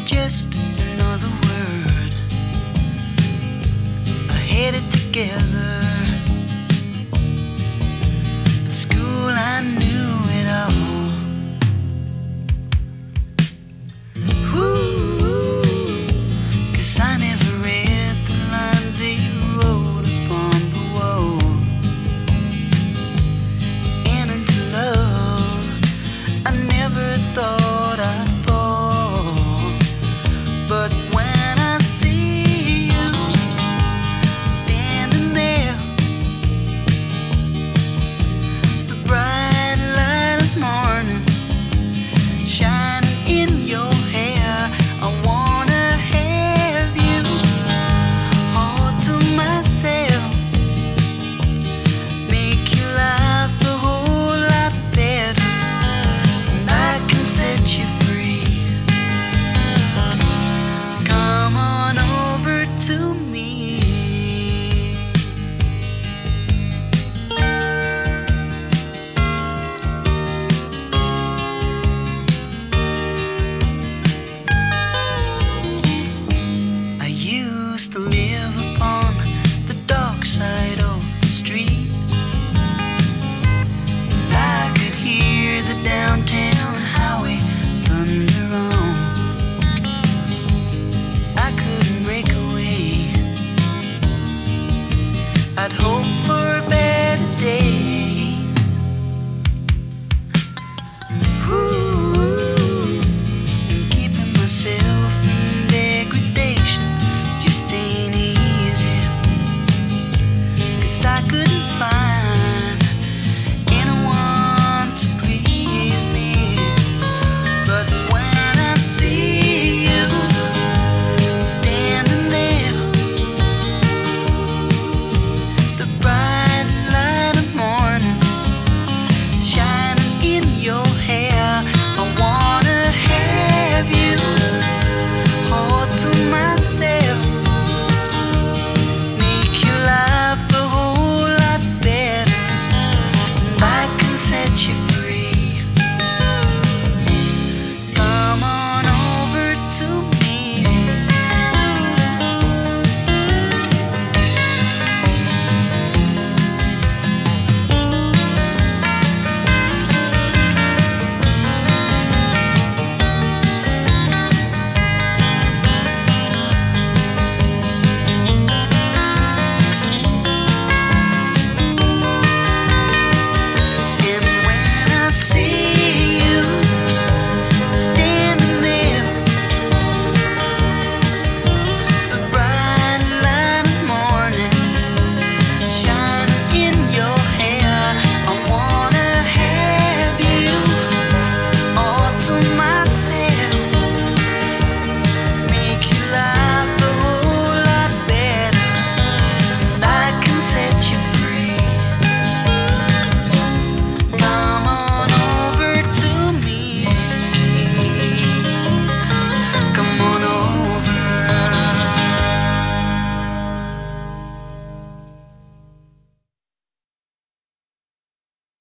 just another word. I had it together. At school I knew it all. Ooh, 'cause I never read the lines he wrote upon the wall. And into love I never thought I'd fall. But when I see you standing there, the bright light of morning shining in your hair, I wanna have you all to myself, make your life a whole lot better, and I can set you free. Come on over to me. I used to live upon the dark side of the street, and I could hear the downtown highway thunder on. I couldn't break away. I'd hope for better days. Ooh, and keeping myself in degradation just ain't easy. 'Cause I couldn't